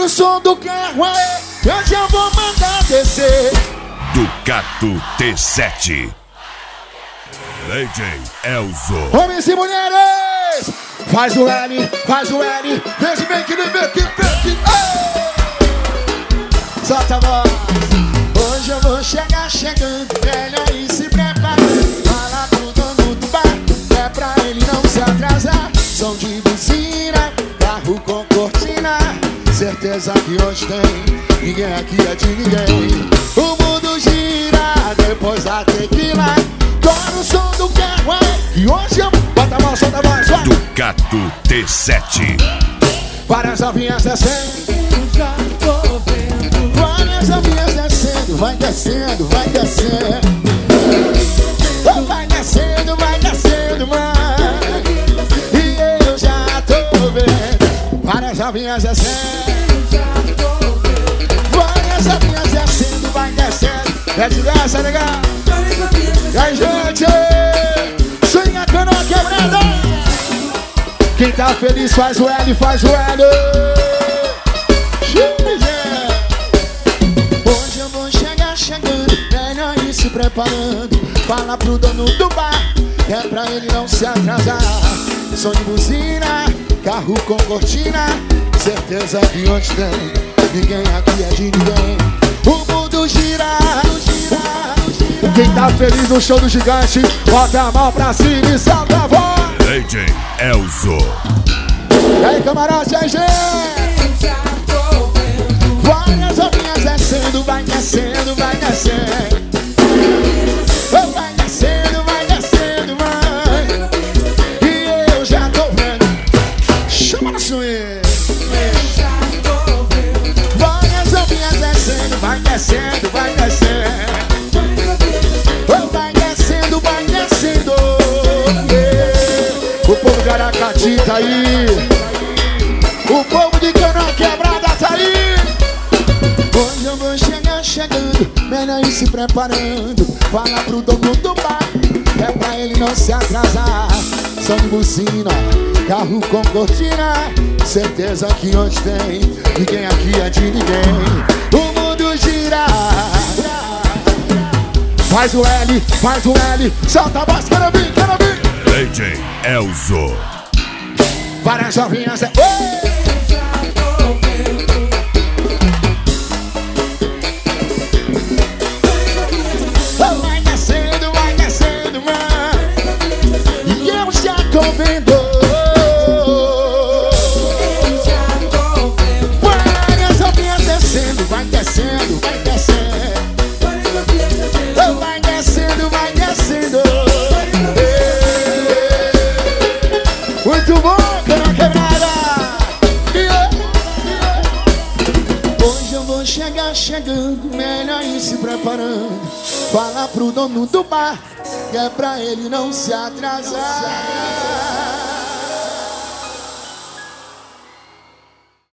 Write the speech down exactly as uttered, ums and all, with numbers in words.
o som do carro aí, eu já vou mandar descer. Ducato T sete. D J Elzo. Homens e mulheres, faz o L, faz o L, desce bem que nem bem que bem. Solta a voz. Hoje eu vou chegar chegando, velho, e se prepara. Fala pro dono do bar, é pra ele não se atrasar. Som de buzina, carro com cortina. Certeza que hoje tem, ninguém aqui é de ninguém. O mundo gira depois da tequila. Toca o som do carro e hoje eu... Bota a mão, solta a voz, vai! Ducato T sete. Várias novinhas descendo, já tô vendo. Várias novinhas descendo, vai descendo, vai descendo. Vai descendo, vai descendo, mano. E eu já tô vendo. Várias novinhas descendo, já tô vendo. Várias novinhas descendo, vai descendo. É de graça, legal. E aí, gente, sem a canoa quebrada. Quem tá feliz faz o L, faz o L. Hoje eu vou chegar chegando, melhor ir se preparando. Fala pro dono do bar, é pra ele não se atrasar. Som de buzina, carro com cortina. Certeza que hoje tem, ninguém aqui é de ninguém. O mundo gira, gira. Quem tá feliz no show do gigante, bota a mão pra cima e solta a voz. D J Elzo. E aí, camarote, aí, gente. Várias horinhas descendo, vai descendo, vai descendo. Vai descendo, vai descendo, mãe. E eu já tô vendo. Chama no swing. Várias horinhas descendo, vai descendo, vai descendo. Vai descendo, vai descendo. Yeah. O povo de Aracati tá aí. O povo de Canoa Quebrada tá aí. Hoje eu vou chegar chegando, melhor ir se preparando. Fala pro dono do bar, é pra ele não se atrasar. Som de buzina, carro com cortina. Certeza que hoje tem, ninguém aqui é de ninguém. O mundo gira. Faz o L, faz o L, solta a voz, quero vir, quero vir. D J Elzo. Várias novinhas, é... Vai descendo, vai descendo, mano. E eu já tô vendo. Várias novinhas descendo, vai descendo, vai descendo. Vai descendo, vai descendo. Muito bom, Canoa Quebrada. Hoje eu vou chegar chegando, melhor ir se preparando. Fala pro dono do bar, que é pra ele não se atrasar.